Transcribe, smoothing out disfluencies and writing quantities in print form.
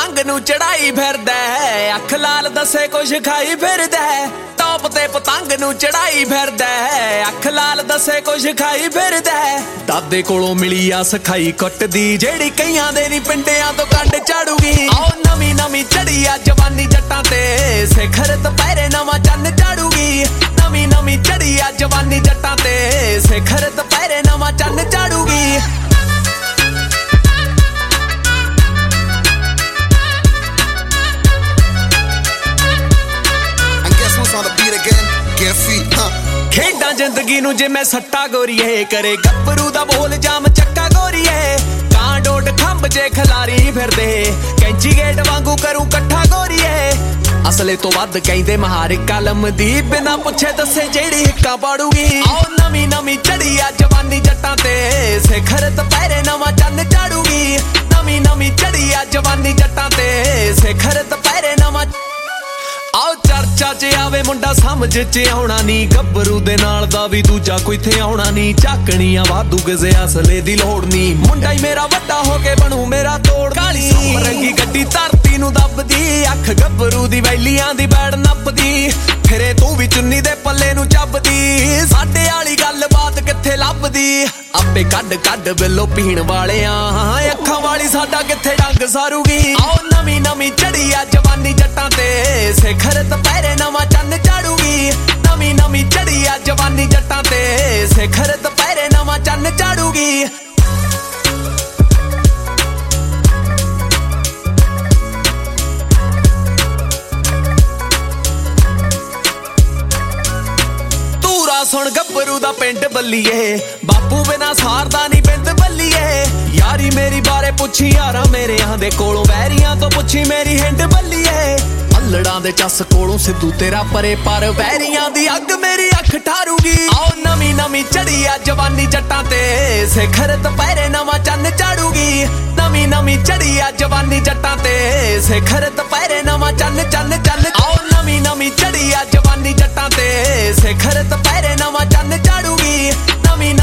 ਪਤੰਗ ਨੂੰ ਚੜਾਈ ਫਿਰਦਾ, ਅੱਖ ਲਾਲ ਦੱਸੇ ਕੁਛ ਖਾਈ ਫਿਰਦਾ। ਟੌਪ ਤੇ ਪਤੰਗ ਨੂੰ ਚੜਾਈ ਫਿਰਦਾ, ਅੱਖ ਲਾਲ ਦੱਸੇ ਕੁਛ ਖਾਈ ਫਿਰਦਾ। ਦਾਦੇ ਕੋਲੋਂ ਮਿਲੀ ਆ ਸਿਖਾਈ ਕੁੱਟਦੀ, ਜਿਹੜੀ ਕਈਆਂ ਦੇ ਨੀ ਪਿੰਡਿਆਂ ਤੋਂ ਕੱਢ ਝਾੜੂਗੀ। ਆਓ ਨਵੀਂ ਨਵੀਂ ਚੜੀ ਆ ਜਵਾਨੀ ਜੱਟਾਂ ਤੇ, ਸਿਖਰ ਦੁਪਹਿਰੇ ਨਵਾਂ ਚੰਨ ਝਾੜੂਗੀ। ਨਵੀਂ ਨਵੀਂ ਚੜੀ ਆ ਜਵਾਨੀ ਜੱਟਾਂ ਤੇ, ਸਿਖਰ ਦੁਪਹਿਰੇ ਨਵਾਂ ਚੰਨ ਝਾੜੂਗੀ। ਖੇਡਾਂ ਜ਼ਿੰਦਗੀ ਨੂੰ ਜਿਵੇਂ ਸੱਟਾ ਗੋਰੀਏ, ਕਰੇ ਗੱਭਰੂ ਦਾ ਬੋਲ ਜਾਮ ਚੱਕਾ ਗੋਰੀਏ। ਕਾਂ ਡੋਡ ਖੰਭ ਜੇ ਖਿਲਾਰੀ ਫਿਰਦੇ, ਕੈਂਚੀ ਗੇਟ ਵਾਂਗੂ ਕਰੂ ਇਕੱਠਾ ਗੋਰੀਏ। ਅਸਲੇ ਤੋਂ ਵੱਧ ਕਹਿੰਦੇ ਮਹਾਰ ਕਲਮ ਦੀ, ਬਿਨਾਂ ਪੁੱਛੇ ਦੱਸੇ ਜਿਹੜੀ ਹਿੱਕਾਂ ਪਾੜੂਗੀ। ਆਓ ਨਵੀਂ ਨਵੀਂ ਚੜੀ ਆ ਜਵਾਨੀ ਜੱਟਾਂ ਤੇ, ਸਿਖਰ ਦੁਪਹਿਰੇ ਨਵਾਂ ਚੰਨ ਝਾੜੂਗੀ। ਨਵੀਂ ਨਵੀਂ ਚੜੀ ਆ ਜਵਾਨੀ ਜੱਟਾਂ ਤੇ, ਸਿਖਰ ਦੁਪਹਿਰੇ ਨਵਾਂ। ਆਓ ਚਰਚਾ 'ਚ ਆਵੇ ਮੁੰਡਾ ਸਮਝ 'ਚ ਆਉਣਾ ਨੀ, ਗੱਭਰੂ ਦੇ ਨਾਲ ਦਾ ਵੀ ਦੂਜਾ ਕੋਈ ਥੇ ਆਉਣਾ ਨੀ। ਝਾਕਣੀਆਂ ਵਾਧੂ ਕਿਸੇ ਅਸਲੇ ਦੀ ਲੋੜ ਨੀ, ਮੁੰਡਾ ਹੀ ਮੇਰਾ ਵੱਡਾ ਹੋ ਕੇ ਬਣੂ ਮੇਰਾ ਤੋੜ। ਕਾਲੀ ਰੰਗੀ ਗੱਡੀ ਧਰਤੀ ਨੂੰ ਦੱਬਦੀ, ਅੱਖ ਗੱਭਰੂ ਦੀ ਵੈਲੀਆਂ ਦੀ ਬੈੜ ਨੱਪਦੀ। ਫਿਰੇ ਤੂੰ ਵੀ ਚੁੰਨੀ ਦੇ ਪੱਲੇ ਨੂੰ ਚੱਬਦੀ, ਸਾਡੇ ਵਾਲੀ ਗੱਲਬਾਤ ਕਿੱਥੇ ਲੱਭਦੀ। ਆਪੇ ਕੱਢ ਕੱਢ ਬਿੱਲੋ ਪੀਣ ਵਾਲਿਆਂ, ਅੱਖਾਂ ਵਾਲੀ ਸਾਡਾ ਕਿੱਥੇ ਡੰਗ ਸਾਰੂਗੀ। ਆਓ ਨਵੀਂ ਨਵੀਂ ਚੜੀ ਆ ਜਵਾਨੀ ਜੱਟਾਂ ਤੇ, ਸਿਖਰ ਦੁਪਹਿਰੇ ਨਵਾਂ ਚੰਨ ਝਾੜੂਗੀ। ਨਵੀਂ ਨਵੀਂ ਚੜੀ ਆ ਜਵਾਨੀ ਜੱਟਾਂ ਤੇ, ਸਿਖਰ ਦੁਪਹਿਰੇ ਨਵਾਂ ਚੰਨ ਝਾੜੂਗੀ। ਸੁਣ ਗੱਭਰੂ ਦਾ ਪਿੰਡ ਬੱਲੀਏ, ਬਾਪੂ ਬਿਨਾ ਸਾਰਦਾ ਨੀ ਬਿੰਦ ਬੱਲੀਏ। ਯਾਰੀ ਮੇਰੀ ਬਾਰੇ ਪੁੱਛੀ ਯਾਰਾਂ ਮੇਰਿਆਂ ਦੇ ਕੋਲੋਂ, ਵੈਰੀਆਂ ਤੋਂ ਪੁੱਛੀ ਮੇਰੀ ਹਿੰਡ ਬੱਲੀਏ। ਅਲੜਾਂ ਦੇ ਚੱਸ ਕੋਲੋਂ ਸਿੱਧੂ ਤੇਰਾ ਪਰੇ ਪਰ, ਵੈਰੀਆਂ ਦੀ ਅੱਗ ਮੇਰੀ ਅੱਖ ਠਾਰੂਗੀ। ਆਓ ਨਵੀਂ ਨਵੀਂ ਚੜੀ ਆ ਜਵਾਨੀ ਜੱਟਾਂ ਤੇ, ਸਿਖਰ ਦੁਪਹਿਰੇ ਨਵਾਂ ਚੰਨ ਝਾੜੂਗੀ। ਨਵੀਂ ਨਵੀਂ ਚੜੀ ਆ ਜਵਾਨੀ ਜੱਟਾਂ ਤੇ, ਸਿਖਰ ਦੁਪਹਿਰੇ ਨਵਾਂ ਚੰਨ ਚੰਨ ਚੰਨ। ਆਓ ਨਵੀਂ ਨਵੀਂ ਚੜੀ ਆ ਜਵਾਨੀ ਜੱਟਾਂ ਤੇ, ਸਿਖਰ ਦੁਪਹਿਰੇ ਨਵਾਂ ਚੰਨ ਝਾੜੂਗੀ। ਨਵੀਂ